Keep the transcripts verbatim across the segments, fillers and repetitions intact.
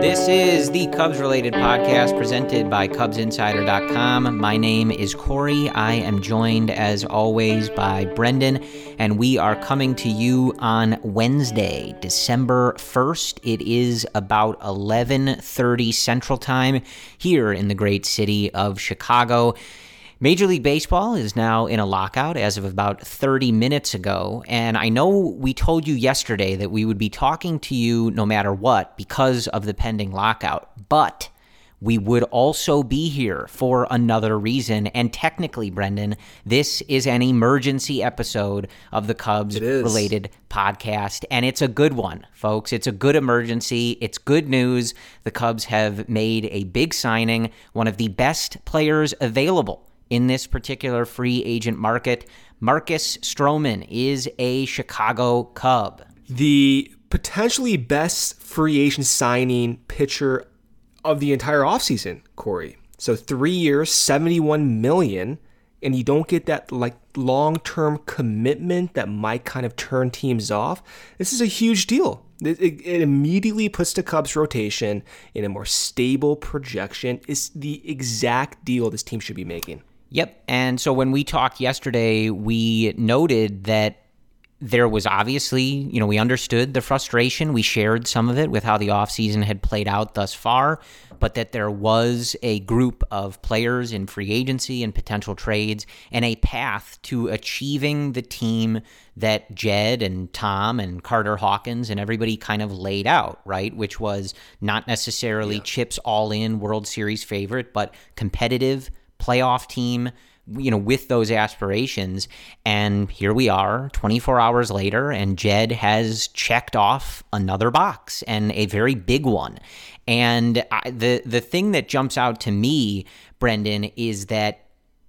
This is the Cubs-related podcast presented by Cubs Insider dot com. My name is Corey. I am joined, as always, by Brendan, and we are coming to you on Wednesday, December first. It is about eleven thirty Central Time here in the great city of Chicago. Major League Baseball is now in a lockout as of about thirty minutes ago, and I know we told you yesterday that we would be talking to you no matter what because of the pending lockout, but we would also be here for another reason, and technically, Brendan, this is an emergency episode of the Cubs-related podcast, and it's a good one, folks. It's a good emergency. It's good news. The Cubs have made a big signing, one of the best players available in this particular free agent market. Marcus Stroman is a Chicago Cub. The potentially best free agent signing pitcher of the entire offseason, Corey. So three years, seventy-one million dollars, and you don't get that like long-term commitment that might kind of turn teams off. This is a huge deal. It, it, it immediately puts the Cubs rotation in a more stable projection. It's the exact deal this team should be making. Yep. And so when we talked yesterday, we noted that there was obviously, you know, we understood the frustration. We shared some of it with how the offseason had played out thus far, but that there was a group of players in free agency and potential trades and a path to achieving the team that Jed and Tom and Carter Hawkins and everybody kind of laid out, right? Which was not necessarily yeah. Chips all-in World Series favorite, but competitive playoff team, you know, with those aspirations. And here we are twenty-four hours later, and Jed has checked off another box, and a very big one. And I, the the thing that jumps out to me, Brendan, is that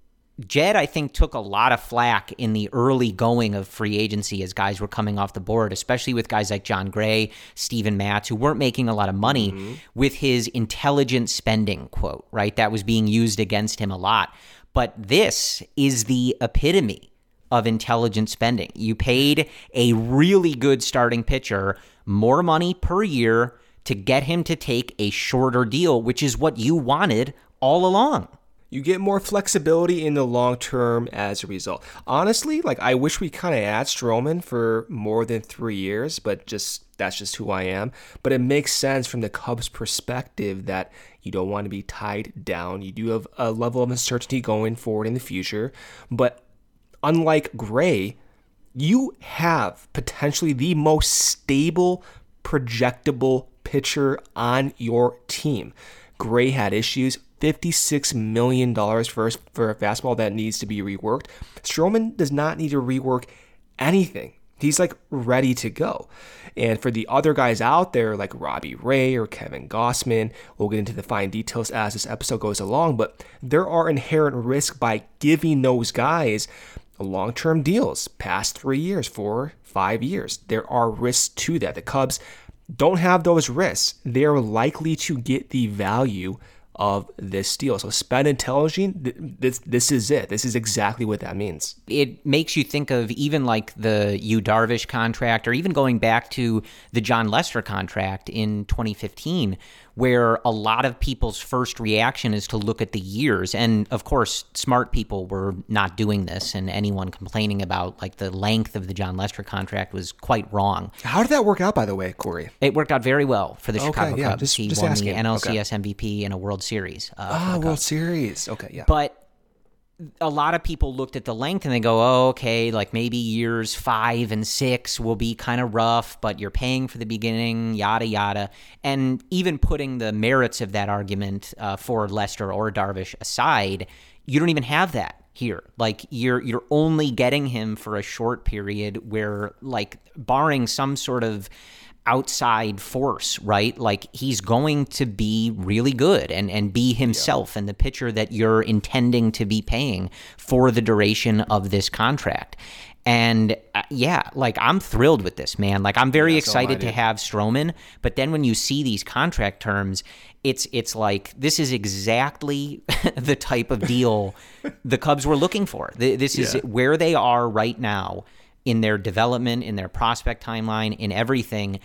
Jed, I think, took a lot of flack in the early going of free agency as guys were coming off the board, especially with guys like John Gray, Steven Matz, who weren't making a lot of money, mm-hmm. with his intelligent spending quote, right? That was being used against him a lot. But this is the epitome of intelligent spending. You paid a really good starting pitcher more money per year to get him to take a shorter deal, which is what you wanted all along. You get more flexibility in the long term as a result. Honestly, like I wish we kind of had Stroman for more than three years, but just that's just who I am. But it makes sense from the Cubs' perspective that you don't want to be tied down. You do have a level of uncertainty going forward in the future. But unlike Gray, you have potentially the most stable, projectable pitcher on your team. Gray had issues. fifty-six million dollars for, for a fastball that needs to be reworked. Stroman does not need to rework anything. He's like ready to go. And for the other guys out there like Robbie Ray or Kevin Gausman, we'll get into the fine details as this episode goes along, but there are inherent risks by giving those guys long-term deals, past three years, four, five years. There are risks to that. The Cubs don't have those risks. They're likely to get the value of this deal. So spend intelligent, this this is it. This is exactly what that means. It makes you think of even like the Yu Darvish contract, or even going back to the John Lester contract in twenty fifteen, where a lot of people's first reaction is to look at the years. And of course, smart people were not doing this, and anyone complaining about like the length of the John Lester contract was quite wrong. How did that work out, by the way, Corey? It worked out very well for the okay, Chicago yeah, Cubs. Just, he just won asking. the N L C S okay. M V P and a World Series. Uh, ah, World Series. Okay, yeah. But a lot of people looked at the length and they go, oh, okay, like maybe years five and six will be kind of rough, but you're paying for the beginning, yada, yada. And even putting the merits of that argument uh, for Lester or Darvish aside, you don't even have that here. Like you're you're only getting him for a short period where, like, barring some sort of outside force, right? Like he's going to be really good and, and be himself yeah. and the pitcher that you're intending to be paying for the duration of this contract. And uh, yeah, like I'm thrilled with this, man. Like I'm very yeah, excited so to have Stroman, but then when you see these contract terms, it's it's like this is exactly the type of deal the Cubs were looking for. This is yeah. where they are right now in their development, in their prospect timeline, in everything.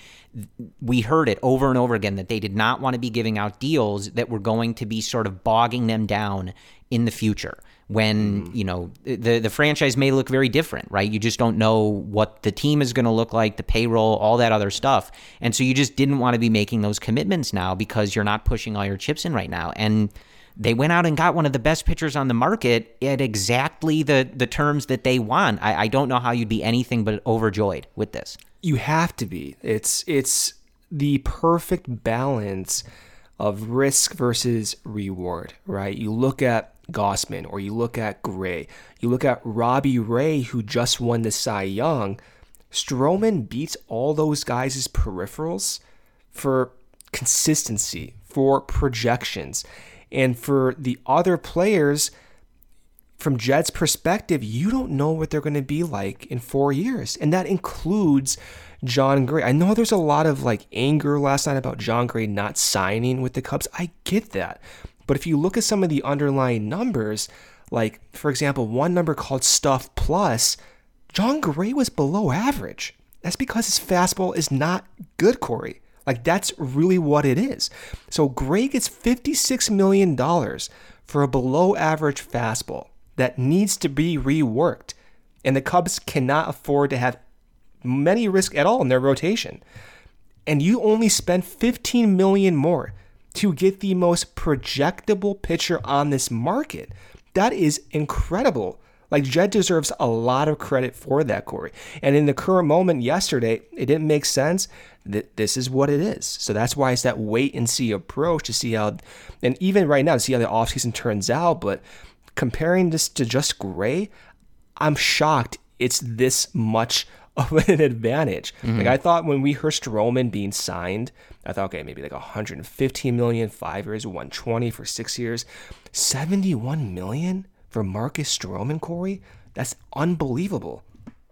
We heard it over and over again that they did not want to be giving out deals that were going to be sort of bogging them down in the future when, you know, the the franchise may look very different, right? You just don't know what the team is going to look like, the payroll, all that other stuff. And so you just didn't want to be making those commitments now because you're not pushing all your chips in right now. And they went out and got one of the best pitchers on the market at exactly the, the terms that they want. I, I don't know how you'd be anything but overjoyed with this. You have to be. It's it's the perfect balance of risk versus reward, right? You look at Gausman or you look at Gray, you look at Robbie Ray, who just won the Cy Young. Stroman beats all those guys' peripherals for consistency, for projections. And for the other players, from Jed's perspective, you don't know what they're going to be like in four years. And that includes Jon Gray. I know there's a lot of like anger last night about Jon Gray not signing with the Cubs. I get that. But if you look at some of the underlying numbers, like, for example, one number called Stuff Plus, Jon Gray was below average. That's because his fastball is not good, Corey. Like, that's really what it is. So Gray gets fifty-six million dollars for a below-average fastball that needs to be reworked. And the Cubs cannot afford to have many risk at all in their rotation. And you only spend fifteen million dollars more to get the most projectable pitcher on this market. That is incredible. Like, Jed deserves a lot of credit for that, Corey. And in the current moment yesterday, it didn't make sense. This is what it is. So that's why it's that wait and see approach to see how, and even right now to see how the offseason turns out. But comparing this to just Gray, I'm shocked it's this much of an advantage. Mm-hmm. Like, I thought when we heard Stroman being signed, I thought, okay, maybe like one hundred fifteen million, five years, one hundred twenty for six years, seventy-one million for Marcus Stroman, Corey. That's unbelievable.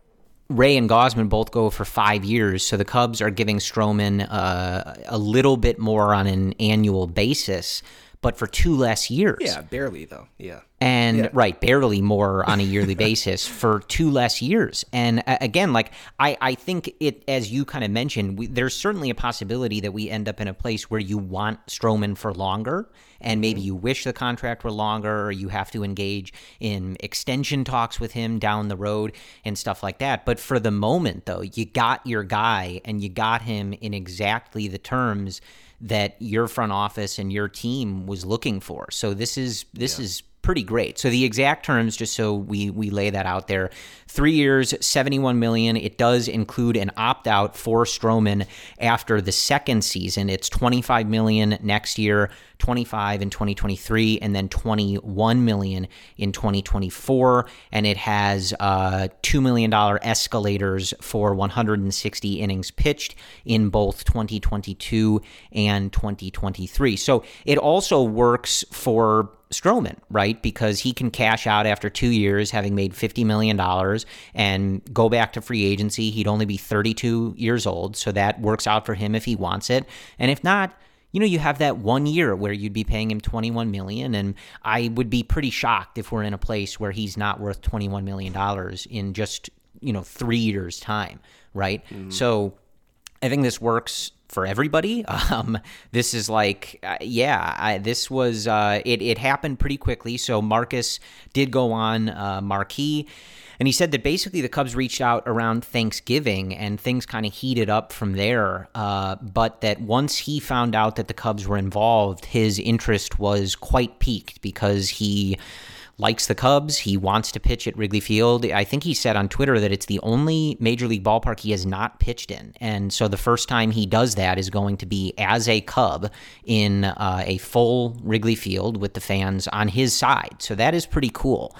Ray and Gausman both go for five years, so the Cubs are giving Stroman uh, a little bit more on an annual basis, but for two less years. Yeah, barely though. Yeah. And yeah. right, barely more on a yearly basis for two less years. And uh, again, like I, I think it, as you kind of mentioned, we, there's certainly a possibility that we end up in a place where you want Stroman for longer, and maybe you wish the contract were longer, or you have to engage in extension talks with him down the road and stuff like that. But for the moment, though, you got your guy, and you got him in exactly the terms that your front office and your team was looking for. So this is this yeah. is pretty great. So the exact terms, just so we we lay that out there, three years, seventy-one million dollars. It does include an opt-out for Stroman after the second season. It's twenty-five million dollars next year, twenty-five in twenty twenty-three, and then twenty-one million dollars in twenty twenty-four. And it has uh, two million dollars escalators for one hundred sixty innings pitched in both twenty twenty-two and twenty twenty-three. So it also works for Stroman, right? Because he can cash out after two years, having made fifty million dollars, and go back to free agency. He'd only be thirty-two years old, so that works out for him if he wants it. And if not, you know, you have that one year where you'd be paying him twenty-one million dollars, and I would be pretty shocked if we're in a place where he's not worth twenty-one million dollars in just, you know, three years' time, right? Mm. So I think this works for everybody. Um, this is like, uh, yeah, I, this was, uh, it, it happened pretty quickly. So Marcus did go on uh, Marquee, and he said that basically the Cubs reached out around Thanksgiving and things kind of heated up from there. Uh, but that once he found out that the Cubs were involved, his interest was quite piqued because he likes the Cubs. He wants to pitch at Wrigley Field. I think he said on Twitter that it's the only major league ballpark he has not pitched in. And so the first time he does that is going to be as a Cub in uh, a full Wrigley Field with the fans on his side. So that is pretty cool.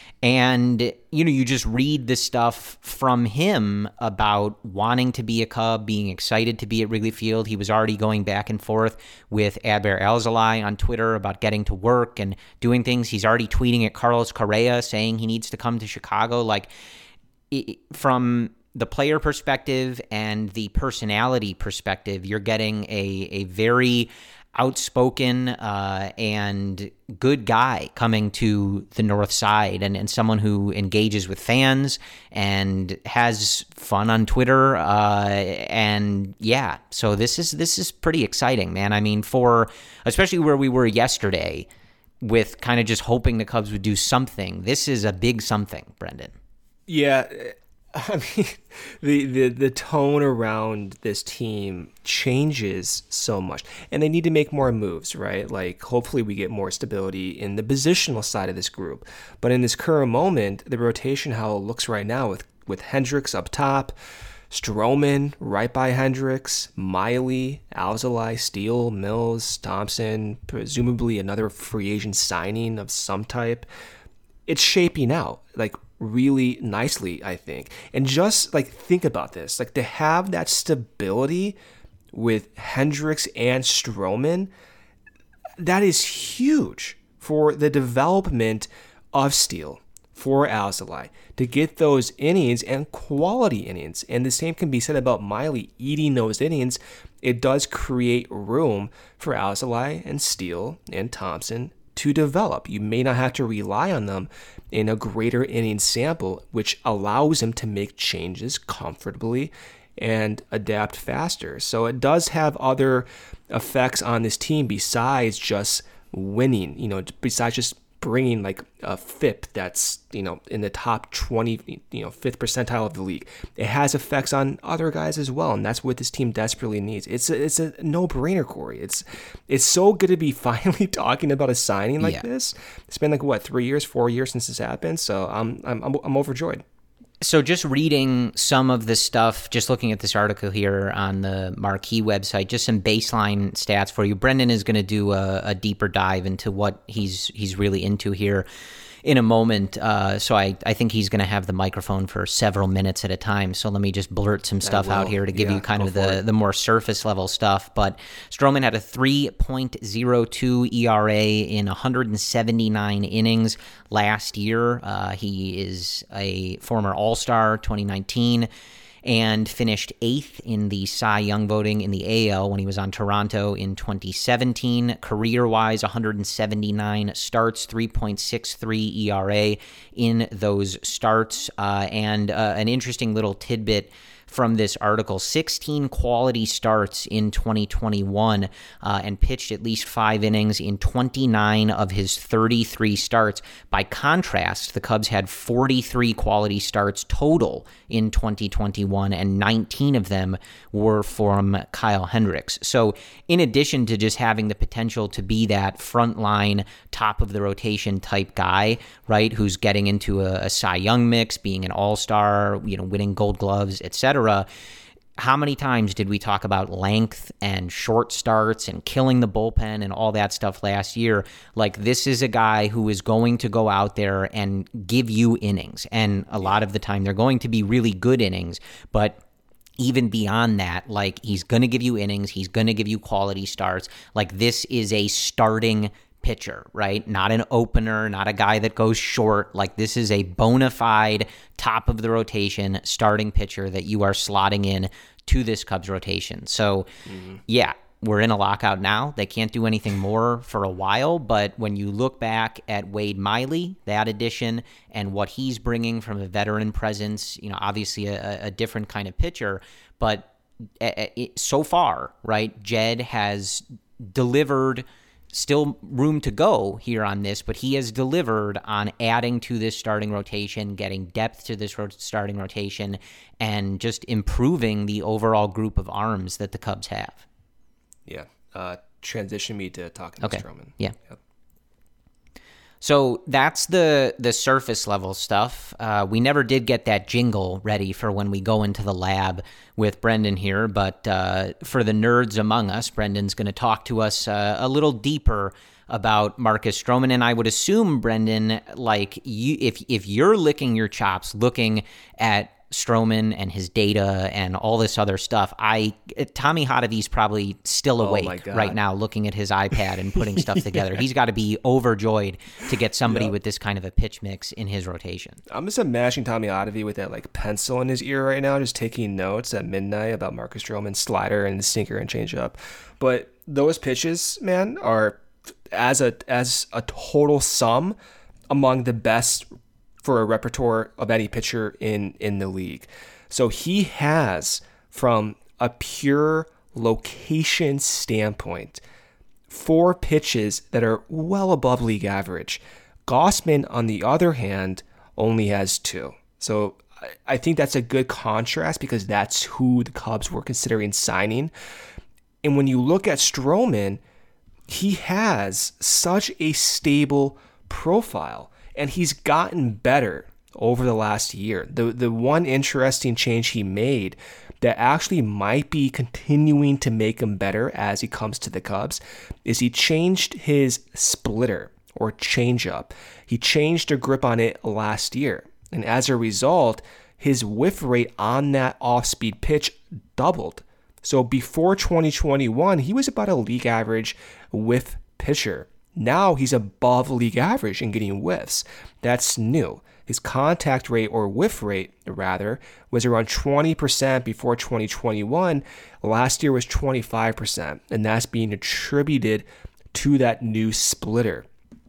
And, you know, you just read the stuff from him about wanting to be a Cub, being excited to be at Wrigley Field. He was already going back and forth with Adbert Alzolay on Twitter about getting to work and doing things. He's already tweeting at Carlos Correa saying he needs to come to Chicago. Like, it, from the player perspective and the personality perspective, you're getting a, a very outspoken uh, and good guy coming to the north side, and, and someone who engages with fans and has fun on Twitter. Uh, and yeah, so this is this is pretty exciting, man. I mean, for especially where we were yesterday with kind of just hoping the Cubs would do something, this is a big something, Brendan. Yeah, I mean, the, the, the tone around this team changes so much, and they need to make more moves, right? Like, hopefully we get more stability in the positional side of this group. But in this current moment, the rotation, how it looks right now with, with Hendricks up top, Stroman right by Hendricks, Miley, Alzolay, Steele, Mills, Thompson, presumably another free agent signing of some type. It's shaping out, like, really nicely, I think. And just like think about this, like to have that stability with Hendricks and Stroman, that is huge for the development of Steele, for Alzolay, to get those innings and quality innings. And the same can be said about Miley eating those innings. It does create room for Alzolay and Steele and Thompson to develop. You may not have to rely on them in a greater inning sample, which allows them to make changes comfortably and adapt faster. So it does have other effects on this team besides just winning, you know, besides just bringing like a F I P that's, you know, in the top twenty, you know, fifth percentile of the league. It has effects on other guys as well, and that's what this team desperately needs. It's a, it's a no-brainer, Corey. It's it's so good to be finally talking about a signing like yeah. this. It's been like what, three years, four years since this happened, so I'm I'm I'm, I'm overjoyed. So just reading some of the stuff, just looking at this article here on the Marquee website, just some baseline stats for you. Brendan is going to do a, a deeper dive into what he's he's really into here in a moment. Uh, so I, I think he's going to have the microphone for several minutes at a time. So let me just blurt some stuff out here to give yeah, you kind of the, the more surface level stuff. But Stroman had a three point oh two E R A in one hundred seventy-nine innings last year. Uh, he is a former All-Star twenty nineteen and finished eighth in the Cy Young voting in the A L when he was on Toronto in twenty seventeen. Career-wise, one hundred seventy-nine starts, three point six three E R A in those starts. Uh, and uh, an interesting little tidbit from this article, sixteen quality starts in twenty twenty-one uh, and pitched at least five innings in twenty-nine of his thirty-three starts. By contrast, the Cubs had forty-three quality starts total in twenty twenty-one, and nineteen of them were from Kyle Hendricks. So in addition to just having the potential to be that frontline, top of the rotation type guy, right, who's getting into a, a Cy Young mix, being an all-star, you know, winning gold gloves, et cetera, how many times did we talk about length and short starts and killing the bullpen and all that stuff last year? Like, this is a guy who is going to go out there and give you innings. And a lot of the time they're going to be really good innings, but even beyond that, like, he's going to give you innings. He's going to give you quality starts. Like, this is a starting pitcher, right? Not an opener, not a guy that goes short. Like, this is a bona fide top of the rotation starting pitcher that you are slotting in to this Cubs rotation. So, mm-hmm. yeah, we're in a lockout now. They can't do anything more for a while, but when you look back at Wade Miley, that addition, and what he's bringing from a veteran presence, you know, obviously a, a different kind of pitcher, but it, so far, right, Jed has delivered. Still room to go here on this, but he has delivered on adding to this starting rotation, getting depth to this starting rotation, and just improving the overall group of arms that the Cubs have. Yeah. Uh, transition me to talking okay. to Stroman. Yeah. Yep. So that's the the surface level stuff. Uh, we never did get that jingle ready for when we go into the lab with Brendan here, but uh, for the nerds among us, Brendan's going to talk to us uh, a little deeper about Marcus Stroman. And I would assume, Brendan, like you, if if you're licking your chops looking at Stroman and his data and all this other stuff, I Tommy Hotovy's probably still awake oh right now looking at his iPad and putting stuff yeah. together. He's got to be overjoyed to get somebody yep. with this kind of a pitch mix in his rotation. I'm just imagining Tommy Hotovy with that like pencil in his ear right now, just taking notes at midnight about Marcus Stroman's slider and sinker and changeup. But those pitches, man, are as a as a total sum among the best for a repertoire of any pitcher in in the league. So he has, from a pure location standpoint, four pitches that are well above league average. Gausman, on the other hand, only has two. So I think that's a good contrast because that's who the Cubs were considering signing. And when you look at Stroman, he has such a stable profile, and he's gotten better over the last year. The the one interesting change he made that actually might be continuing to make him better as he comes to the Cubs is he changed his splitter or changeup. He changed the grip on it last year. And as a result, his whiff rate on that off-speed pitch doubled. So before twenty twenty-one, he was about a league average whiff pitcher. Now he's above league average in getting whiffs. That's new. His contact rate, or whiff rate rather, was around twenty percent before twenty twenty-one. Last year was twenty-five percent, and that's being attributed to that new splitter.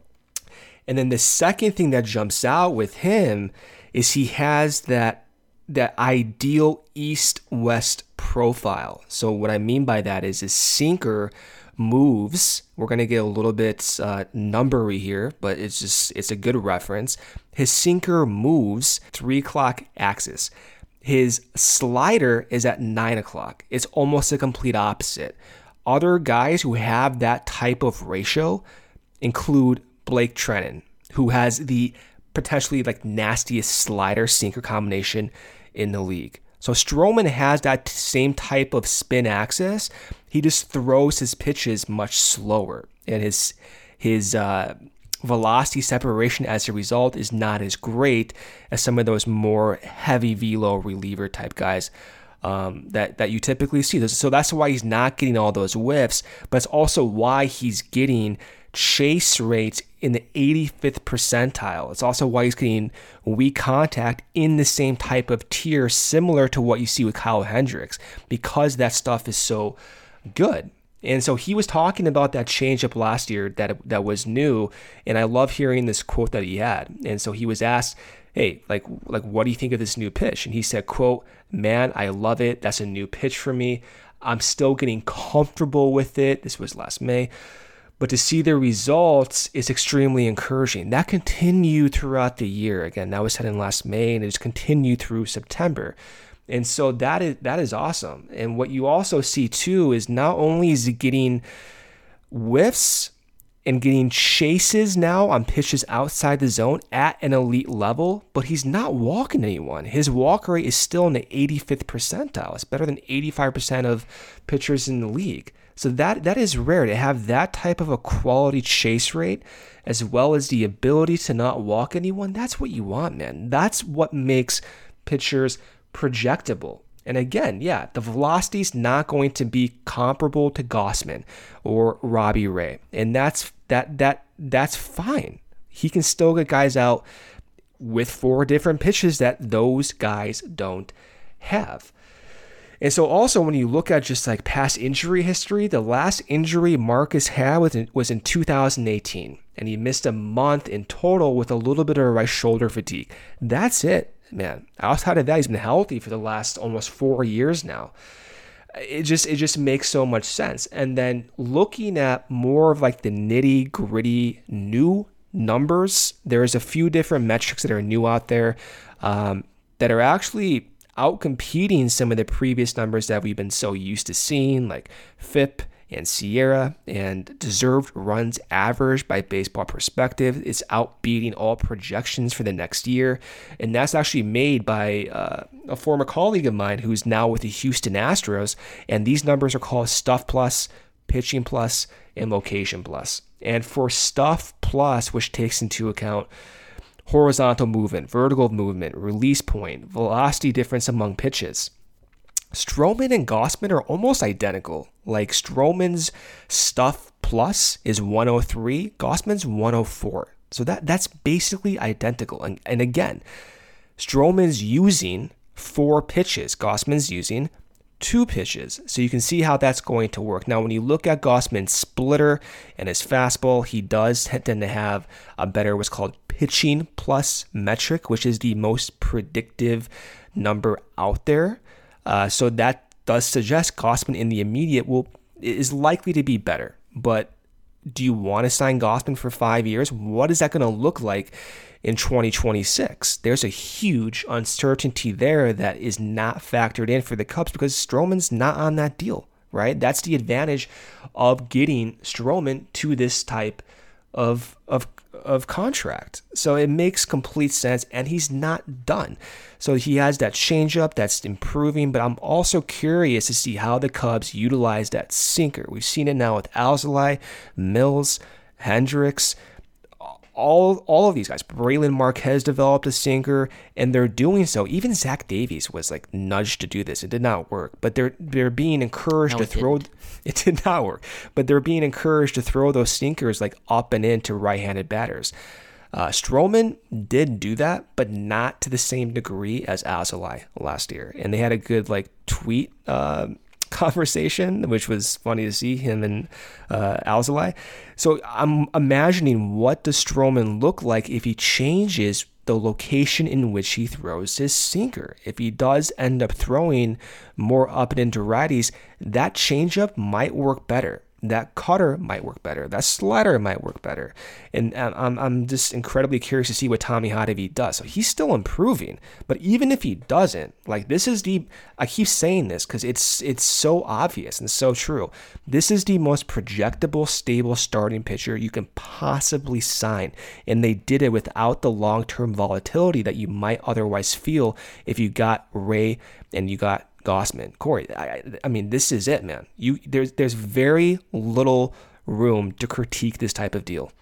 And then the second thing that jumps out with him is he has that that ideal east-west profile. So what I mean by that is his sinker moves. We're going to get a little bit uh, numbery here, but it's just it's a good reference. His sinker moves three o'clock axis. His slider is at nine o'clock. It's almost a complete opposite. Other guys who have that type of ratio include Blake Treinen, who has the potentially like nastiest slider sinker combination in the league. So Stroman has that same type of spin axis. He just throws his pitches much slower, and his his uh, velocity separation as a result is not as great as some of those more heavy velo reliever type guys um, that that you typically see. So that's why he's not getting all those whiffs, but it's also why he's getting chase rates in the eighty-fifth percentile. It's also why he's getting weak contact in the same type of tier, similar to what you see with Kyle Hendricks, because that stuff is so good. And so he was talking about that changeup last year that that was new, and I love hearing this quote that he had. And so he was asked, hey, like, like what do you think of this new pitch? And he said, quote, man, I love it. That's a new pitch for me. I'm still getting comfortable with it. This was last May. But to see the results is extremely encouraging. That continued throughout the year. Again, that was said in last May, and it just continued through September. And so that is that is awesome. And what you also see too is not only is he getting whiffs and getting chases now on pitches outside the zone at an elite level, but he's not walking anyone. His walk rate is still in the eighty-fifth percentile. It's better than eighty-five percent of pitchers in the league. So that that is rare to have that type of a quality chase rate, as well as the ability to not walk anyone. That's what you want, man. That's what makes pitchers projectable. And again, yeah, the velocity is not going to be comparable to Gausman or Robbie Ray, and that's that that that's fine. He can still get guys out with four different pitches that those guys don't have. And so also when you look at just like past injury history, the last injury Marcus had was in, was in two thousand eighteen, and he missed a month in total with a little bit of right shoulder fatigue. That's it. Man, outside of that, he's been healthy for the last almost four years now. It just it just makes so much sense. And then looking at more of like the nitty gritty new numbers, there's a few different metrics that are new out there um, that are actually out competing some of the previous numbers that we've been so used to seeing, like F I P and Sierra, and deserved runs average by Baseball Perspective is outbeating all projections for the next year. And that's actually made by uh, a former colleague of mine who's now with the Houston Astros. And these numbers are called Stuff Plus, Pitching Plus, and Location Plus. And for Stuff Plus, which takes into account horizontal movement, vertical movement, release point, velocity difference among pitches, Stroman and Gausman are almost identical. Like Stroman's Stuff Plus is one oh three, Gausman's one oh four. So that that's basically identical. And, and again, Stroman's using four pitches. Gausman's using two pitches. So you can see how that's going to work. Now, when you look at Gausman's splitter and his fastball, he does tend to have a better what's called pitching plus metric, which is the most predictive number out there. Uh, so that does suggest Gausman in the immediate will is likely to be better. But do you want to sign Gausman for five years? What is that going to look like in twenty twenty-six? There's a huge uncertainty there that is not factored in for the Cubs because Stroman's not on that deal, right? That's the advantage of getting Stroman to this type of of of contract. So it makes complete sense, and he's not done. So he has that changeup that's improving, but I'm also curious to see how the Cubs utilize that sinker. We've seen it now with Alzolay, Mills, Hendricks, all all of these guys. Braylon Marquez developed a sinker, and they're doing so. Even Zach Davies was like nudged to do this. It did not work, but they're they're being encouraged no, to throw. Didn't. It did not work, but they're being encouraged to throw those sinkers like up and into right-handed batters. Uh, Stroman did do that, but not to the same degree as Alzolay last year. And they had a good like tweet uh, conversation, which was funny to see him and uh, Alzolay. So I'm imagining, what does Stroman look like if he changes the location in which he throws his sinker? If he does end up throwing more up and into righties, that changeup might work better. That cutter might work better. That slider might work better. And I'm I'm just incredibly curious to see what Tommy Hottovy does. So he's still improving, but even if he doesn't, like this is the, I keep saying this because it's it's so obvious and so true. This is the most projectable, stable starting pitcher you can possibly sign. And they did it without the long-term volatility that you might otherwise feel if you got Ray and you got Gausman. Corey, I, I mean, this is it, man. You there's there's very little room to critique this type of deal.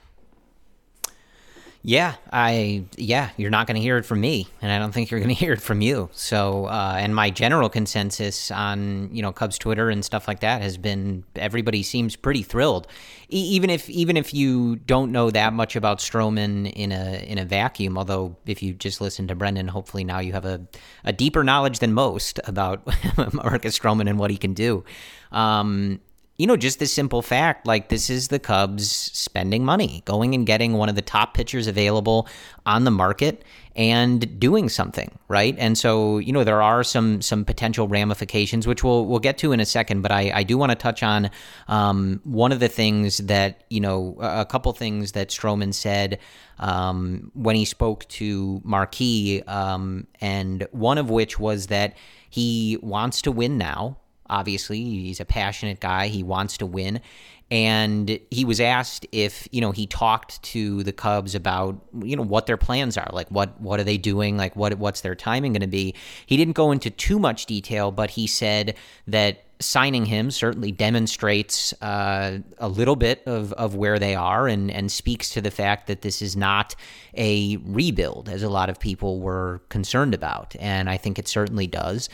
Yeah, I yeah, you're not going to hear it from me, and I don't think you're going to hear it from you. So, uh, and my general consensus on you know Cubs Twitter and stuff like that has been everybody seems pretty thrilled, e- even if even if you don't know that much about Stroman in a in a vacuum. Although if you just listen to Brendan, hopefully now you have a, a deeper knowledge than most about Marcus Stroman and what he can do. Um, You know, just this simple fact, like this is the Cubs spending money, going and getting one of the top pitchers available on the market and doing something, right? And so, you know, there are some some potential ramifications, which we'll we'll get to in a second. But I, I do want to touch on um, one of the things that, you know, a couple things that Stroman said um, when he spoke to Marquee, um, and one of which was that he wants to win now. Obviously, he's a passionate guy. He wants to win. And he was asked if, you know, he talked to the Cubs about, you know, what their plans are. Like, what what are they doing? Like, what what's their timing going to be? He didn't go into too much detail, but he said that signing him certainly demonstrates uh, a little bit of, of where they are and, and speaks to the fact that this is not a rebuild, as a lot of people were concerned about. And I think it certainly does.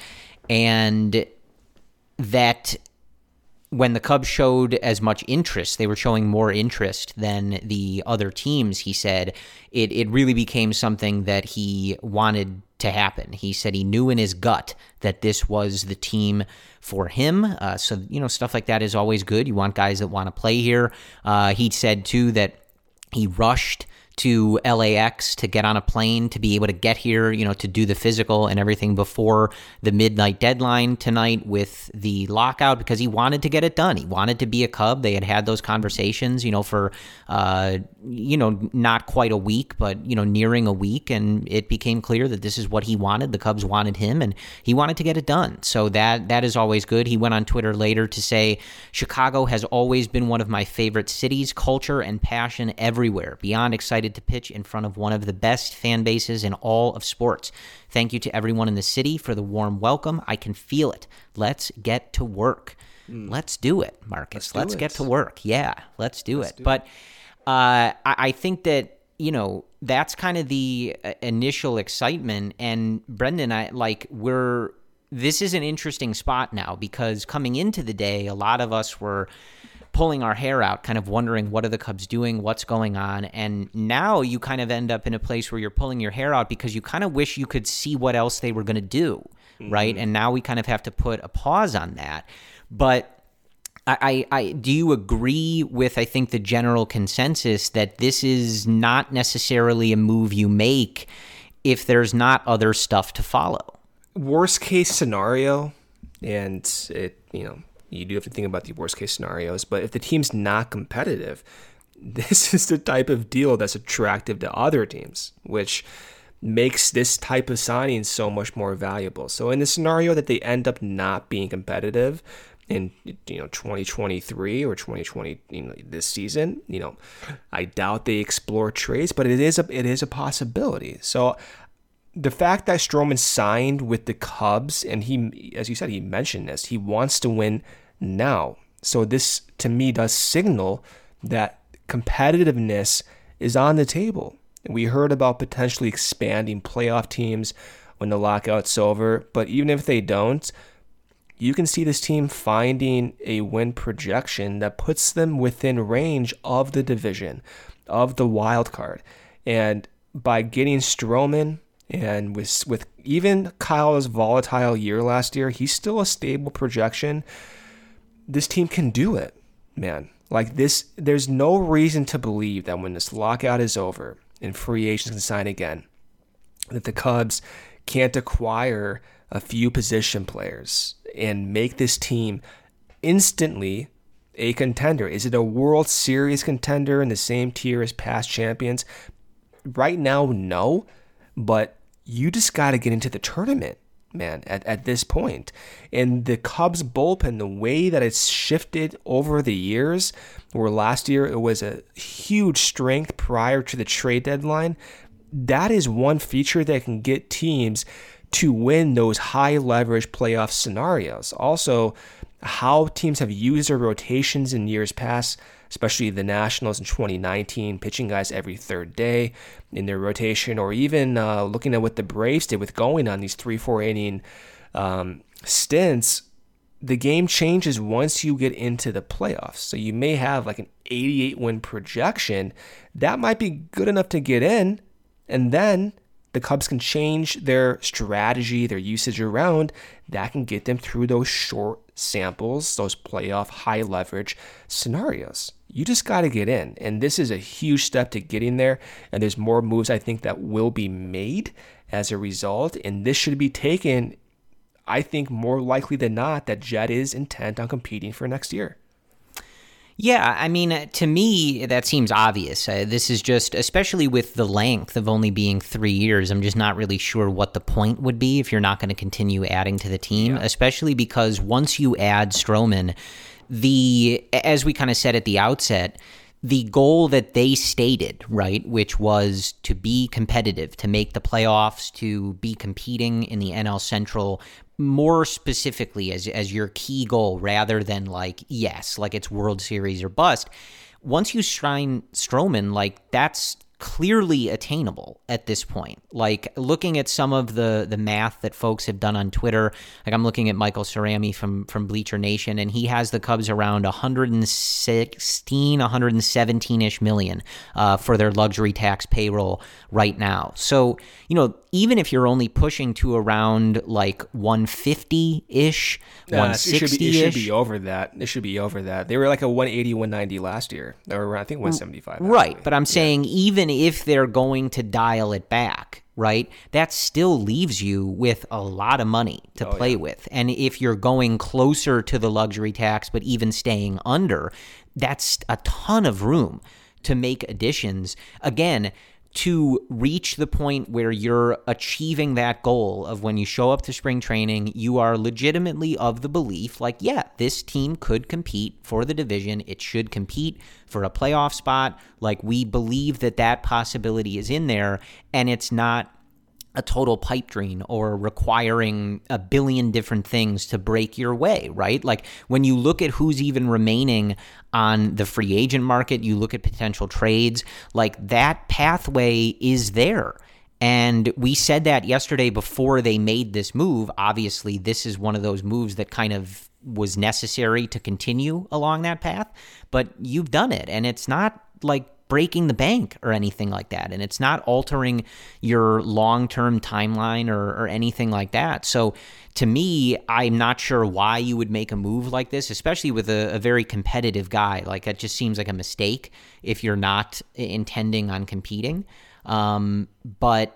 And that when the Cubs showed as much interest, they were showing more interest than the other teams, he said, it, it really became something that he wanted to happen. He said he knew in his gut that this was the team for him. Uh, so, you know, stuff like that is always good. You want guys that want to play here. Uh, he said, too, that he rushed to L A X to get on a plane to be able to get here, you know, to do the physical and everything before the midnight deadline tonight with the lockout, because he wanted to get it done. He wanted to be a Cub. They had had those conversations, you know, for, uh, you know, not quite a week, but, you know, nearing a week. And it became clear that this is what he wanted. The Cubs wanted him and he wanted to get it done. So that that is always good. He went on Twitter later to say, Chicago has always been one of my favorite cities, culture and passion everywhere. Beyond excited to pitch in front of one of the best fan bases in all of sports. Thank you to everyone in the city for the warm welcome. I can feel it. Let's get to work. Mm. Let's do it, Marcus. Let's, let's it. get to work. Yeah, let's do let's it. Do but uh, I, I think that, you know, that's kind of the initial excitement. And Brendan, I like we're this is an interesting spot now, because coming into the day, a lot of us were pulling our hair out, kind of wondering, what are the Cubs doing? What's going on? And now you kind of end up in a place where you're pulling your hair out because you kind of wish you could see what else they were going to do. right? And now we kind of have to put a pause on that. But I, I, do you agree with, I think, the general consensus that this is not necessarily a move you make if there's not other stuff to follow? Worst case scenario, and it, you know, you do have to think about the worst case scenarios, but if the team's not competitive, this is the type of deal that's attractive to other teams, which makes this type of signing so much more valuable. So in the scenario that they end up not being competitive in, you know, twenty twenty-three or twenty twenty, you know, this season, you know, I doubt they explore trades, but it is a it is a possibility. So the fact that Stroman signed with the Cubs, and he, as you said, he mentioned this, he wants to win now. So this, to me, does signal that competitiveness is on the table. We heard about potentially expanding playoff teams when the lockout's over, but even if they don't, you can see this team finding a win projection that puts them within range of the division, of the wild card. And by getting Stroman, and with with even Kyle's volatile year last year, he's still a stable projection. This team can do it, man. Like this, there's no reason to believe that when this lockout is over and free agents can sign again, that the Cubs can't acquire a few position players and make this team instantly a contender. Is it a World Series contender in the same tier as past champions? Right now, no, but you just got to get into the tournament, man, at, at this point. And the Cubs bullpen, the way that it's shifted over the years, where last year it was a huge strength prior to the trade deadline, that is one feature that can get teams to win those high leverage playoff scenarios. Also, how teams have used their rotations in years past, especially the Nationals in twenty nineteen, pitching guys every third day in their rotation, or even uh, looking at what the Braves did with going on these three, four inning um, stints. The game changes once you get into the playoffs. So you may have like an eighty-eight win projection. That might be good enough to get in, and then the Cubs can change their strategy, their usage around. That can get them through those short samples, those playoff high leverage scenarios. You just got to get in. And this is a huge step to getting there. And there's more moves, I think, that will be made as a result. And this should be taken, I think, more likely than not, that Jed is intent on competing for next year. Yeah, I mean, to me, that seems obvious. Uh, this is just, especially with the length of only being three years, I'm just not really sure what the point would be if you're not going to continue adding to the team, yeah. Especially because once you add Stroman, the, as we kind of said at the outset, the goal that they stated, right, which was to be competitive, to make the playoffs, to be competing in the N L Central, more specifically as as your key goal, rather than like, yes, like it's World Series or bust. Once you shrine Stroman, like that's clearly attainable at this point. Like looking at some of the the math that folks have done on Twitter, like I'm looking at Michael Cerami from from Bleacher Nation, and he has the Cubs around one hundred sixteen, one hundred seventeen-ish million uh, for their luxury tax payroll right now. So, you know, even if you're only pushing to around like one fifty-ish, nah, one sixty-ish. It should, be, it should be over that. It should be over that. They were like a one eighty, one ninety last year. Or around, I think one seventy-five. Right, actually. But I'm saying yeah. even if they're going to dial it back, right, that still leaves you with a lot of money to oh, play yeah. with. And if you're going closer to the luxury tax, but even staying under, that's a ton of room to make additions. Again, to reach the point where you're achieving that goal of when you show up to spring training, you are legitimately of the belief, like, yeah, this team could compete for the division. It should compete for a playoff spot. Like, we believe that that possibility is in there, and it's not a total pipe dream or requiring a billion different things to break your way, right? Like when you look at who's even remaining on the free agent market, you look at potential trades, like that pathway is there. And we said that yesterday before they made this move. Obviously, this is one of those moves that kind of was necessary to continue along that path, but you've done it. And it's not like breaking the bank or anything like that. And it's not altering your long-term timeline or, or anything like that. So to me, I'm not sure why you would make a move like this, especially with a, a very competitive guy. Like, it just seems like a mistake if you're not intending on competing. Um, but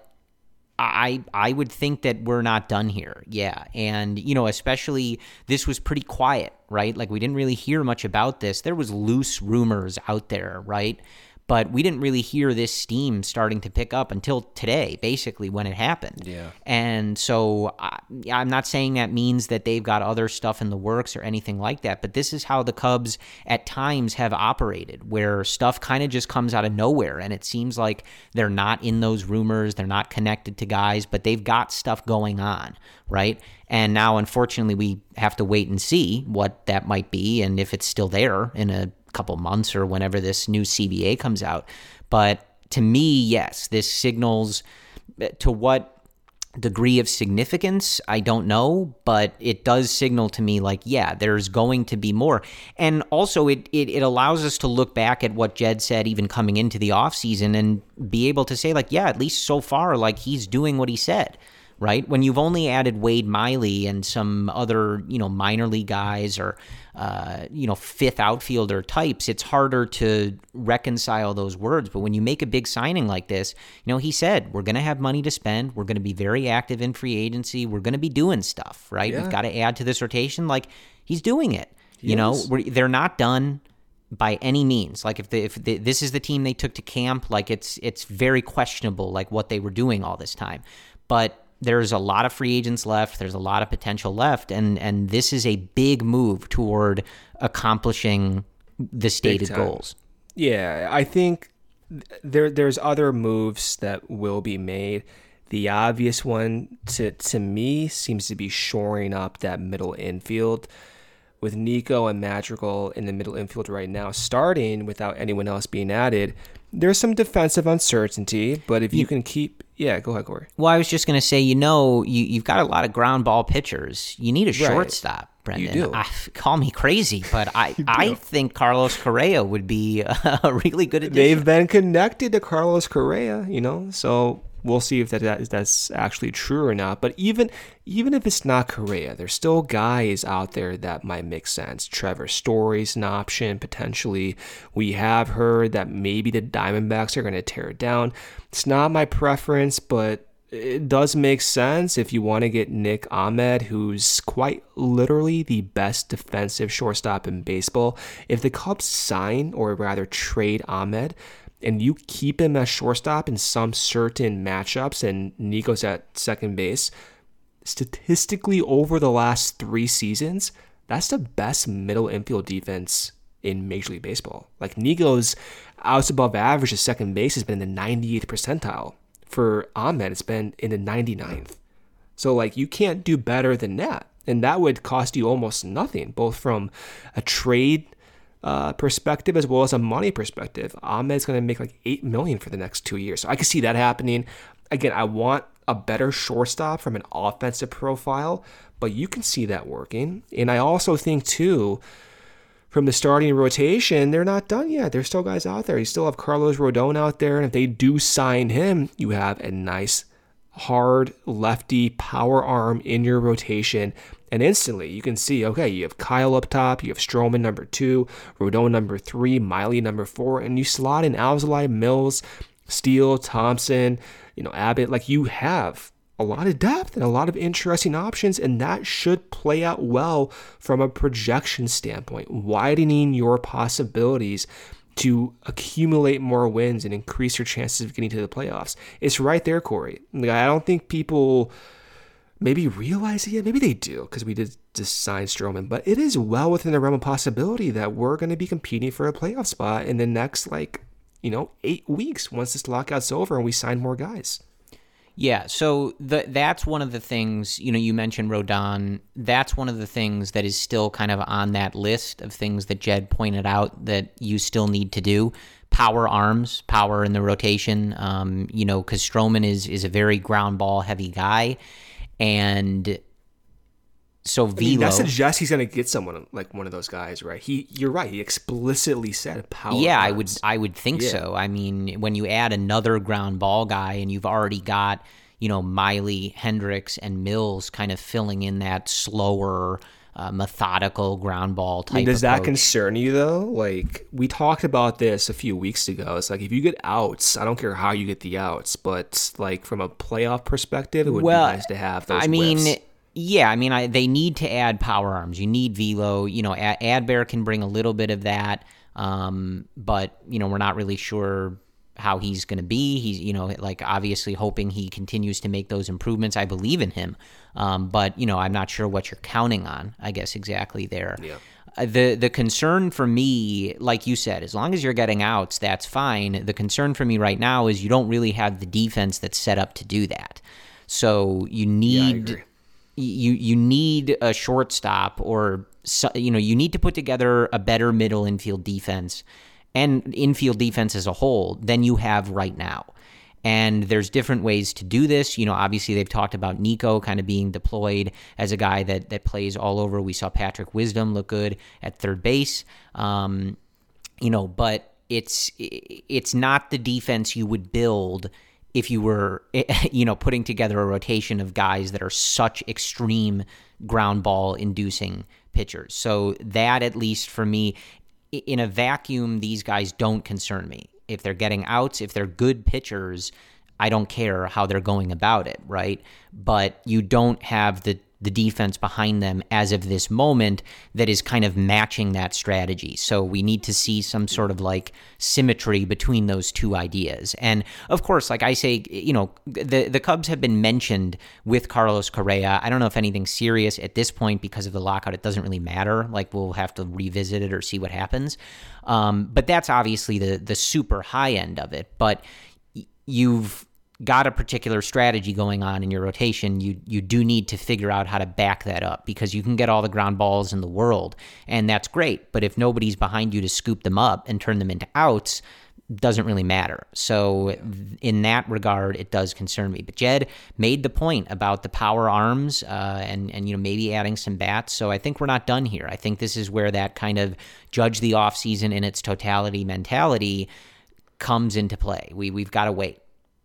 I I would think that we're not done here. Yeah. And, you know, especially this was pretty quiet, right? Like, we didn't really hear much about this. There was loose rumors out there, right? But we didn't really hear this steam starting to pick up until today, basically, when it happened. Yeah. And so I, I'm not saying that means that they've got other stuff in the works or anything like that, but this is how the Cubs at times have operated, where stuff kind of just comes out of nowhere, and it seems like they're not in those rumors, they're not connected to guys, but they've got stuff going on, right? And now, unfortunately, we have to wait and see what that might be and if it's still there in a couple months or whenever this new C B A comes out. But to me, yes, this signals to what degree of significance, I don't know, but it does signal to me like, yeah, there's going to be more. And also it it, it allows us to look back at what Jed said even coming into the offseason and be able to say like, yeah, at least so far, like he's doing what he said. Right? When you've only added Wade Miley and some other, you know, minor league guys or, uh, you know, fifth outfielder types, it's harder to reconcile those words. But when you make a big signing like this, you know, he said, we're going to have money to spend. We're going to be very active in free agency. We're going to be doing stuff, right? Yeah. We've got to add to this rotation. Like, he's doing it. He you know, we're, they're not done by any means. Like, if, the, if the, this is the team they took to camp, like, it's it's very questionable, like, what they were doing all this time. But there's a lot of free agents left. There's a lot of potential left. And, and this is a big move toward accomplishing the stated goals. Yeah, I think there there's other moves that will be made. The obvious one to, to me seems to be shoring up that middle infield with Nico and Madrigal in the middle infield right now, starting without anyone else being added. There's some defensive uncertainty, but if you, you can keep... Yeah, go ahead, Corey. Well, I was just going to say, you know, you, you've got a lot of ground ball pitchers. You need a shortstop, right. Brendan. You do. I, call me crazy, but I, I think Carlos Correa would be a really good addition. They've been connected to Carlos Correa, you know, so we'll see if that, that that's actually true or not. But even even if it's not Correa, there's still guys out there that might make sense. Trevor Story's an option, potentially. We have heard that maybe the Diamondbacks are going to tear it down. It's not my preference, but it does make sense if you want to get Nick Ahmed, who's quite literally the best defensive shortstop in baseball. If the Cubs sign, or rather trade Ahmed, and you keep him as shortstop in some certain matchups and Nico's at second base, statistically over the last three seasons, that's the best middle infield defense in Major League Baseball. Like, Nico's outs above average at second base has been in the ninety-eighth percentile. For Ahmed, it's been in the ninety-ninth. So, like, you can't do better than that. And that would cost you almost nothing, both from a trade Uh, perspective as well as a money perspective. Ahmed's going to make like eight million dollars for the next two years. So I can see that happening. Again, I want a better shortstop from an offensive profile, but you can see that working. And I also think too, from the starting rotation, they're not done yet. There's still guys out there. You still have Carlos Rodon out there. And if they do sign him, you have a nice hard lefty power arm in your rotation. And instantly you can see, okay, you have Kyle up top, you have Stroman number two, Rodon number three, Miley number four, and you slot in Alzolay, Mills, Steele, Thompson, you know, Abbott. Like, you have a lot of depth and a lot of interesting options, and that should play out well from a projection standpoint, widening your possibilities to accumulate more wins and increase your chances of getting to the playoffs. It's right there, Corey. Like, I don't think people maybe realize it yet. Maybe they do, because we did just sign Stroman. But it is well within the realm of possibility that we're going to be competing for a playoff spot in the next, like, you know, eight weeks once this lockout's over and we sign more guys. Yeah, so the, that's one of the things, you know, you mentioned Rodon. That's one of the things that is still kind of on that list of things that Jed pointed out that you still need to do. Power arms, power in the rotation, um, you know, because Stroman is is a very ground ball heavy guy. And So I Velo, mean, that suggests he's going to get someone like one of those guys, right? He, you're right. He explicitly said power. yeah, arms. I would I would think Yeah. so. I mean, when you add another ground ball guy and you've already got, you know, Miley, Hendricks, and Mills kind of filling in that slower, uh, methodical ground ball type. I mean, does that approach. concern you though? Like we talked about this a few weeks ago. It's like if you get outs, I don't care how you get the outs, but like from a playoff perspective, it would Well, be nice to have those. I mean, whiffs. yeah, I mean, I, they need to add power arms. You need Velo. You know, Ad- Adbear can bring a little bit of that, um, but you know, we're not really sure how he's going to be. He's, you know, like obviously hoping he continues to make those improvements. I believe in him, um, but you know, I'm not sure what you're counting on. I guess exactly there. Yeah. Uh, The the concern for me, like you said, as long as you're getting outs, that's fine. The concern for me right now is you don't really have the defense that's set up to do that. So you Yeah, I need agree. you you need a shortstop, or so- you know you need to put together a better middle infield defense and infield defense as a whole than you have right now. And there's different ways to do this. You know, obviously they've talked about Nico kind of being deployed as a guy that that plays all over. We saw Patrick Wisdom look good at third base. Um, you know, but it's it's not the defense you would build if you were, you know, putting together a rotation of guys that are such extreme ground ball inducing pitchers. So that, at least for me, in a vacuum, these guys don't concern me. If they're getting outs, if they're good pitchers, I don't care how they're going about it, right? But you don't have the the defense behind them as of this moment that is kind of matching that strategy. So we need to see some sort of like symmetry between those two ideas. And of course, like I say, you know, the, the Cubs have been mentioned with Carlos Correa. I don't know if anything's serious at this point because of the lockout. It doesn't really matter. Like we'll have to revisit it or see what happens. Um, but that's obviously the, the super high end of it. But you've got a particular strategy going on in your rotation, you you do need to figure out how to back that up, because you can get all the ground balls in the world, and that's great. But if nobody's behind you to scoop them up and turn them into outs, doesn't really matter. So in that regard, it does concern me. But Jed made the point about the power arms uh, and, and you know maybe adding some bats. So I think we're not done here. I think this is where that kind of judge the offseason in its totality mentality comes into play. We, we've got to wait.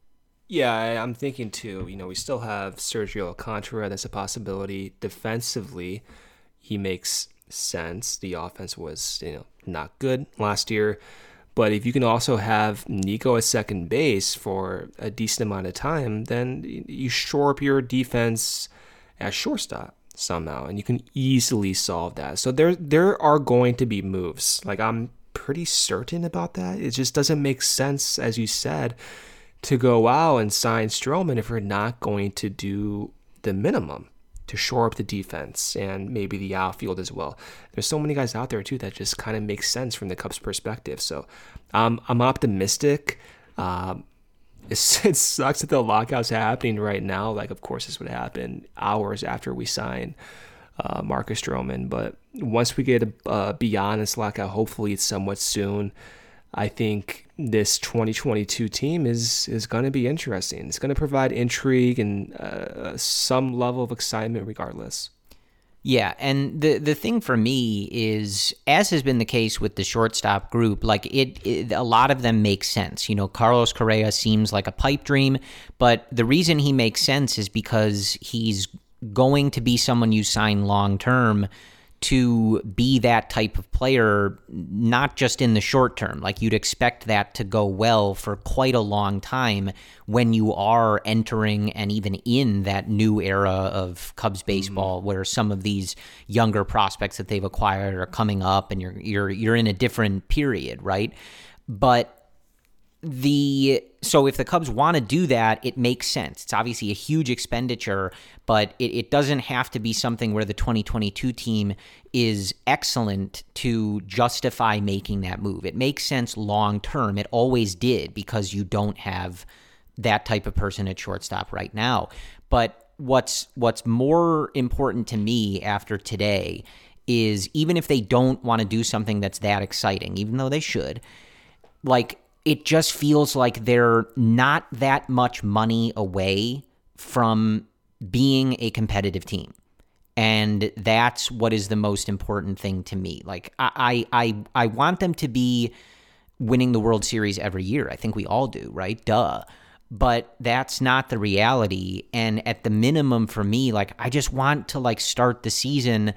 Yeah, I- I'm thinking too. You know, we still have Sergio Alcantara. That's a possibility. Defensively, he makes sense. The offense was, you know, not good last year. But if you can also have Nico at second base for a decent amount of time, then you shore up your defense at shortstop somehow, and you can easily solve that. So there, there are going to be moves. Like I'm pretty certain about that. It just doesn't make sense, as you said, to go out and sign Stroman if we're not going to do the minimum to shore up the defense and maybe the outfield as well. There's so many guys out there too that just kind of make sense from the Cubs' perspective. So um, I'm optimistic. Um, it's, it sucks that the lockout's happening right now. Like, of course, this would happen hours after we sign uh, Marcus Stroman. But once we get uh, beyond this lockout, hopefully it's somewhat soon, I think this twenty twenty-two team is is going to be interesting. It's going to provide intrigue and uh, some level of excitement regardless. Yeah, and the the thing for me is, as has been the case with the shortstop group, like it, it a lot of them make sense. You know, Carlos Correa seems like a pipe dream, but the reason he makes sense is because he's going to be someone you sign long term to be that type of player, not just in the short term. Like you'd expect that to go well for quite a long time when you are entering and even in that new era of Cubs baseball, mm-hmm. where some of these younger prospects that they've acquired are coming up, and you're you're you're in a different period, right? But the so if the Cubs want to do that, it makes sense. It's obviously a huge expenditure, but it, it doesn't have to be something where the twenty twenty-two team is excellent to justify making that move. It makes sense long term. It always did, because you don't have that type of person at shortstop right now. But what's what's more important to me after today is, even if they don't want to do something that's that exciting, even though they should, like, it just feels like they're not that much money away from being a competitive team. And that's what is the most important thing to me. Like, I, I, I want them to be winning the World Series every year. I think we all do, right? Duh. But that's not the reality. And at the minimum for me, like, I just want to like start the season,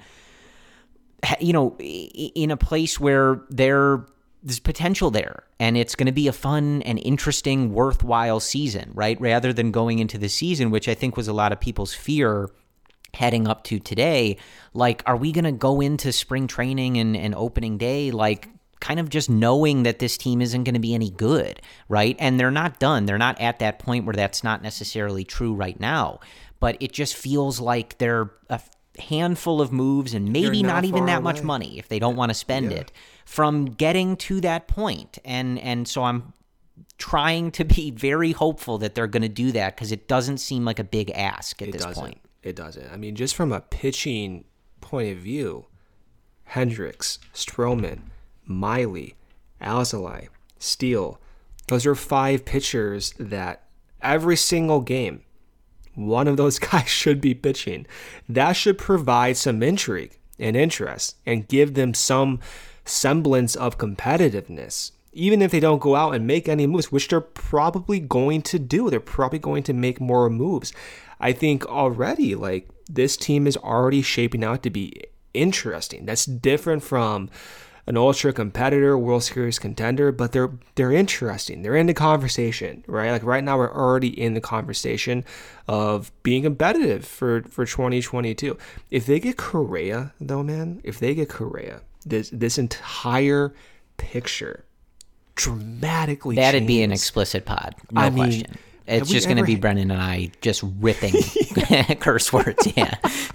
you know, in a place where there, there's potential there, and it's going to be a fun and interesting, worthwhile season, right? Rather than going into the season, which I think was a lot of people's fear heading up to today. Like, are we going to go into spring training and, and opening day, like, kind of just knowing that this team isn't going to be any good, right? And they're not done. They're not at that point where that's not necessarily true right now. But it just feels like they're a handful of moves and maybe not, not even that away. much money if they don't want to spend yeah. it from getting to that point. And and so I'm trying to be very hopeful that they're going to do that, because it doesn't seem like a big ask at it this doesn't. point. It doesn't. I mean, just from a pitching point of view, Hendricks, Stroman, Miley, Alzolay, Steele, those are five pitchers that every single game, one of those guys should be pitching. That should provide some intrigue and interest and give them some semblance of competitiveness. Even if they don't go out and make any moves, which they're probably going to do. They're probably going to make more moves. I think already, like, this team is already shaping out to be interesting. That's different from an ultra competitor, World Series contender, but they're they're interesting. They're in the conversation, right? Like right now, we're already in the conversation of being competitive for, for twenty twenty-two. If they get Correa, though, man, if they get Correa, this this entire picture dramatically That'd changes. be an explicit pod, no I mean, question. It's just going to be Brennan and I just ripping curse words. Yeah.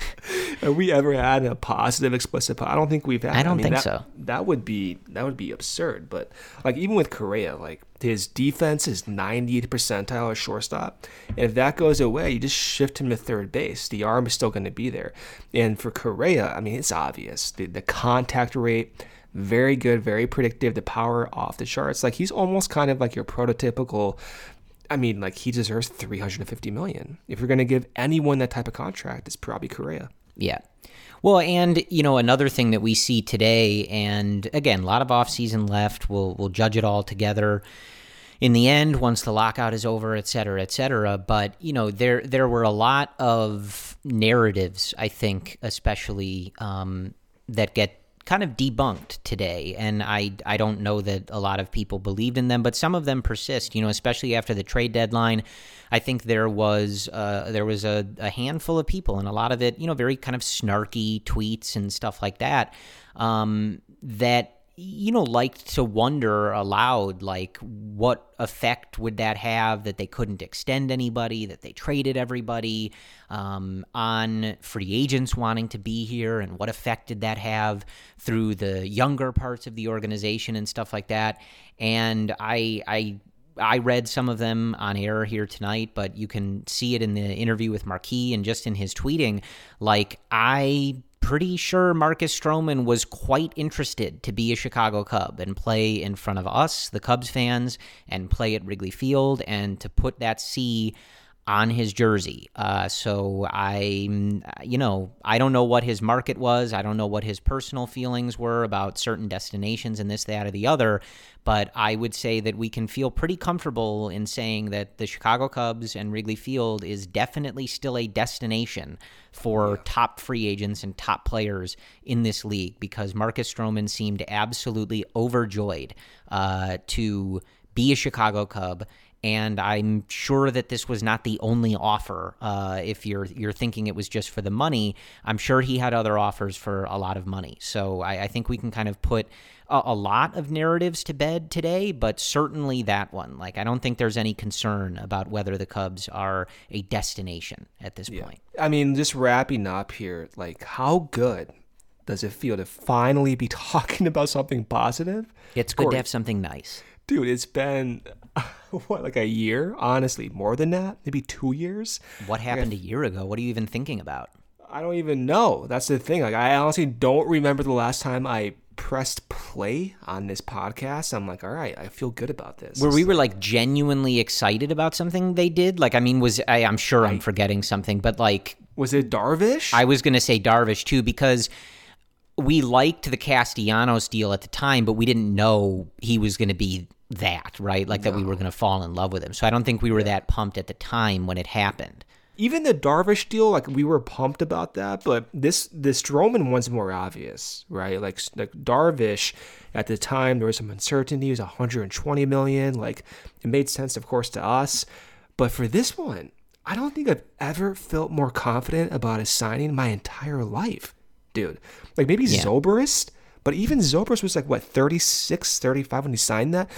Have we ever had a positive explicit pod? I don't think we've had. I don't I mean, think that, so. That would be that would be absurd. But like even with Correa, like his defense is ninetieth percentile at shortstop, and if that goes away, you just shift him to third base. The arm is still going to be there. And for Correa, I mean, it's obvious the the contact rate. Very good, very predictive. The power off the charts. Like he's almost kind of like your prototypical. I mean, like he deserves three hundred fifty million dollars. If you're going to give anyone that type of contract, it's probably Correa. Yeah. Well, and you know, another thing that we see today, and again, a lot of offseason left. We'll we'll judge it all together in the end once the lockout is over, et cetera, et cetera. But you know, there there were a lot of narratives, I think, especially um, that get kind of debunked today, and I I don't know that a lot of people believed in them, but some of them persist. You know, especially after the trade deadline, I think there was uh, there was a, a handful of people, and a lot of it, you know, very kind of snarky tweets and stuff like that, um, that you know liked to wonder aloud, like what effect would that have that they couldn't extend anybody, that they traded everybody, um, on free agents wanting to be here, and what effect did that have through the younger parts of the organization and stuff like that. And I I I read some of them on air here tonight, but you can see it in the interview with Marquis and just in his tweeting. Like, I pretty sure Marcus Stroman was quite interested to be a Chicago Cub and play in front of us, the Cubs fans, and play at Wrigley Field, and to put that C on his jersey. Uh, so I, you know, I don't know what his market was. I don't know what his personal feelings were about certain destinations and this, that, or the other. But I would say that we can feel pretty comfortable in saying that the Chicago Cubs and Wrigley Field is definitely still a destination for yeah. top free agents and top players in this league, because Marcus Stroman seemed absolutely overjoyed uh, to be a Chicago Cub. And I'm sure that this was not the only offer. Uh, if you're you're thinking it was just for the money, I'm sure he had other offers for a lot of money. So I, I think we can kind of put a, a lot of narratives to bed today, but certainly that one. Like, I don't think there's any concern about whether the Cubs are a destination at this yeah. point. I mean, just wrapping up here, like, how good does it feel to finally be talking about something positive? It's good Corey, to have something nice. Dude, it's been, what, like a year? Honestly, more than that? Maybe two years? What happened like, a year ago? What are you even thinking about? I don't even know. That's the thing. Like, I honestly don't remember the last time I pressed play on this podcast. I'm like, all right, I feel good about this. Where we were like genuinely excited about something they did? Like, I mean, was I, I'm sure I'm forgetting something, but like Was it Darvish? I was going to say Darvish too, because we liked the Castellanos deal at the time, but we didn't know he was going to be that, right? Like no. that we were going to fall in love with him. So I don't think we were that pumped at the time when it happened. Even the Darvish deal, like we were pumped about that, but this this Stroman one's more obvious, right? Like, like Darvish, at the time there was some uncertainty. It was one hundred twenty million dollars. Like it made sense, of course, to us, but for this one, I don't think I've ever felt more confident about a signing my entire life, dude. Like maybe yeah. Zobrist, but even Zobrist was like what thirty-six, thirty-five when he signed that.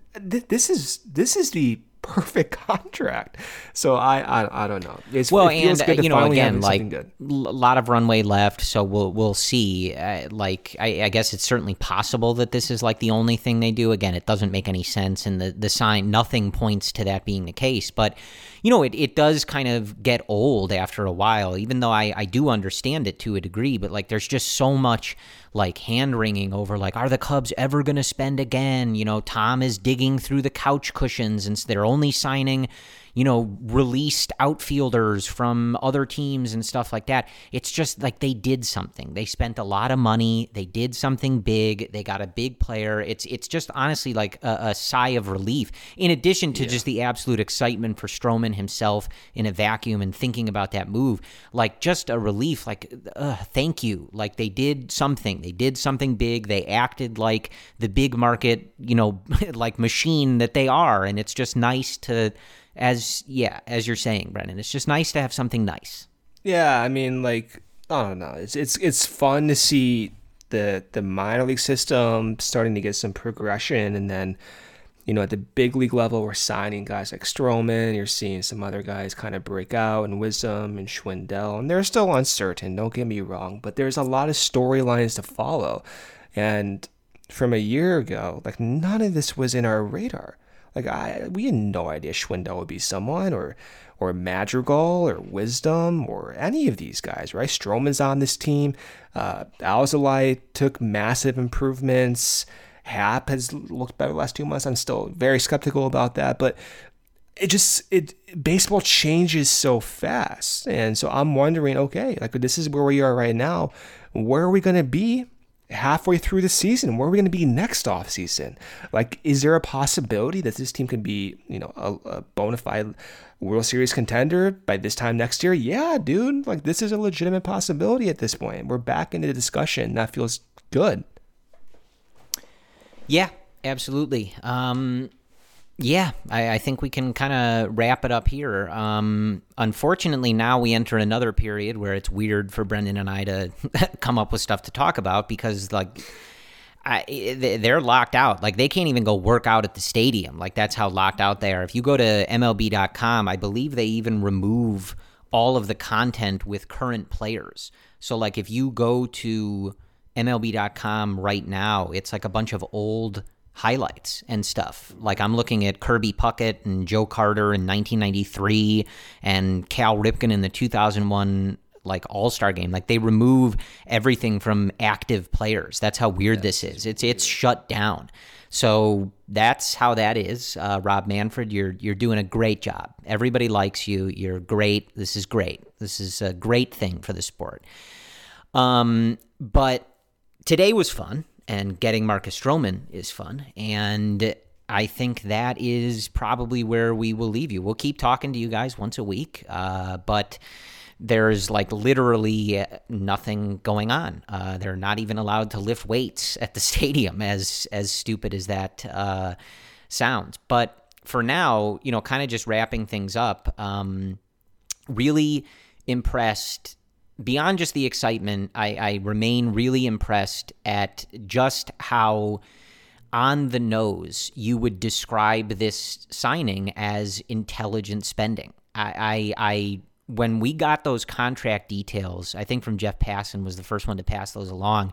This is this is the perfect contract. So I I, I don't know. It's, well, it feels and good to you know, again, like a l- lot of runway left, so we'll we'll see. Uh, like I, I guess it's certainly possible that this is like the only thing they do. Again, it doesn't make any sense, and the the sign nothing points to that being the case. But you know, it it does kind of get old after a while. Even though I I do understand it to a degree, but like there's just so much like hand wringing over like, are the Cubs ever going to spend again? You know, Tom is digging through the couch cushions and they're only signing, you know, released outfielders from other teams and stuff like that. It's just like they did something. They spent a lot of money. They did something big. They got a big player. It's it's just honestly like a, a sigh of relief, in addition to yeah. just the absolute excitement for Stroman himself in a vacuum and thinking about that move. Like just a relief, like, uh, thank you. Like they did something. They did something big. They acted like the big market, you know, like machine that they are. And it's just nice to... As yeah, as you're saying, Brennan, it's just nice to have something nice. Yeah, I mean, like I don't know, it's it's it's fun to see the the minor league system starting to get some progression, and then you know at the big league level, we're signing guys like Stroman. You're seeing some other guys kind of break out, and Wisdom and Schwindel, and they're still uncertain. Don't get me wrong, but there's a lot of storylines to follow, and from a year ago, like none of this was in our radar. Like I, we had no idea Schwindel would be someone, or, or Madrigal, or Wisdom, or any of these guys, right? Stroman's on this team. Uh, Alzolay took massive improvements. Happ has looked better the last two months. I'm still very skeptical about that, but it just it baseball changes so fast, and so I'm wondering, okay, like this is where we are right now. Where are we going to be halfway through the season? Where are we going to be next off season? Like, is there a possibility that this team can be, you know, a, a bona fide World Series contender by this time next year? Yeah, dude. Like, this is a legitimate possibility at this point. We're back into the discussion. That feels good. Yeah, absolutely. Um, yeah, I, I think we can kind of wrap it up here. Um, unfortunately, now we enter another period where it's weird for Brendan and I to come up with stuff to talk about because, like, I, they're locked out. Like, they can't even go work out at the stadium. Like, that's how locked out they are. If you go to M L B dot com, I believe they even remove all of the content with current players. So, like, if you go to M L B dot com right now, it's like a bunch of old highlights and stuff. Like I'm looking at Kirby Puckett and Joe Carter in nineteen ninety-three and Cal Ripken in the two thousand one like All-Star game. Like they remove everything from active players. That's how weird that's this is. It's it's shut down. So that's how that is. Uh, Rob Manfred, you're you're doing a great job. Everybody likes you. You're great. This is great. This is a great thing for the sport. Um, but today was fun. And getting Marcus Stroman is fun. And I think that is probably where we will leave you. We'll keep talking to you guys once a week, uh, but there's like literally nothing going on. Uh, they're not even allowed to lift weights at the stadium, as as stupid as that uh, sounds. But for now, you know, kind of just wrapping things up, um, really impressed. Beyond just the excitement, I, I remain really impressed at just how on the nose you would describe this signing as intelligent spending. I, I, I when we got those contract details, I think from Jeff Passan was the first one to pass those along.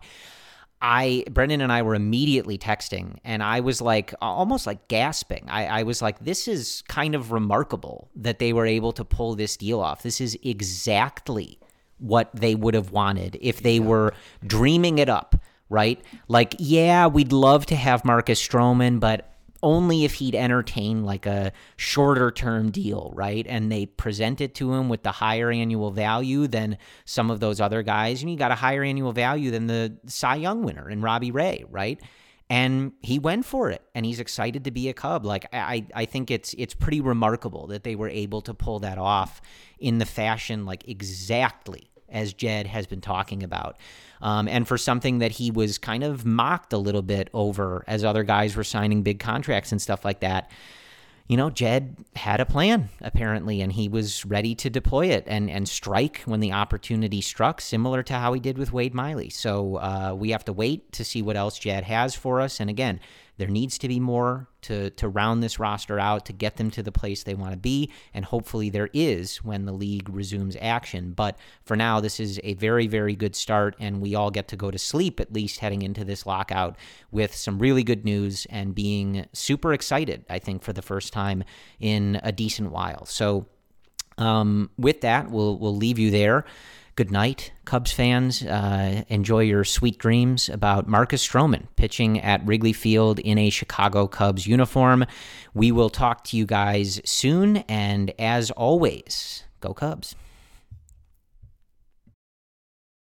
I, Brendan and I were immediately texting, and I was like, almost like gasping. I, I was like, this is kind of remarkable that they were able to pull this deal off. This is exactly what they would have wanted if they were dreaming it up, right? Like, yeah, we'd love to have Marcus Stroman, but only if he'd entertain like a shorter term deal, right? And they present it to him with the higher annual value than some of those other guys. And you got a higher annual value than the Cy Young winner in Robbie Ray, right? And he went for it, and he's excited to be a Cub. Like I, I think it's it's pretty remarkable that they were able to pull that off in the fashion, like exactly as Jed has been talking about. Um, and for something that he was kind of mocked a little bit over as other guys were signing big contracts and stuff like that, you know, Jed had a plan, apparently, and he was ready to deploy it and, and strike when the opportunity struck, similar to how he did with Wade Miley. So uh, we have to wait to see what else Jed has for us. And again, there needs to be more to, to round this roster out, to get them to the place they want to be, and hopefully there is when the league resumes action. But for now, this is a very, very good start, and we all get to go to sleep, at least heading into this lockout, with some really good news and being super excited, I think, for the first time in a decent while. So um, with that, we'll we'll leave you there. Good night, Cubs fans. Uh, enjoy your sweet dreams about Marcus Stroman pitching at Wrigley Field in a Chicago Cubs uniform. We will talk to you guys soon, and as always, go Cubs.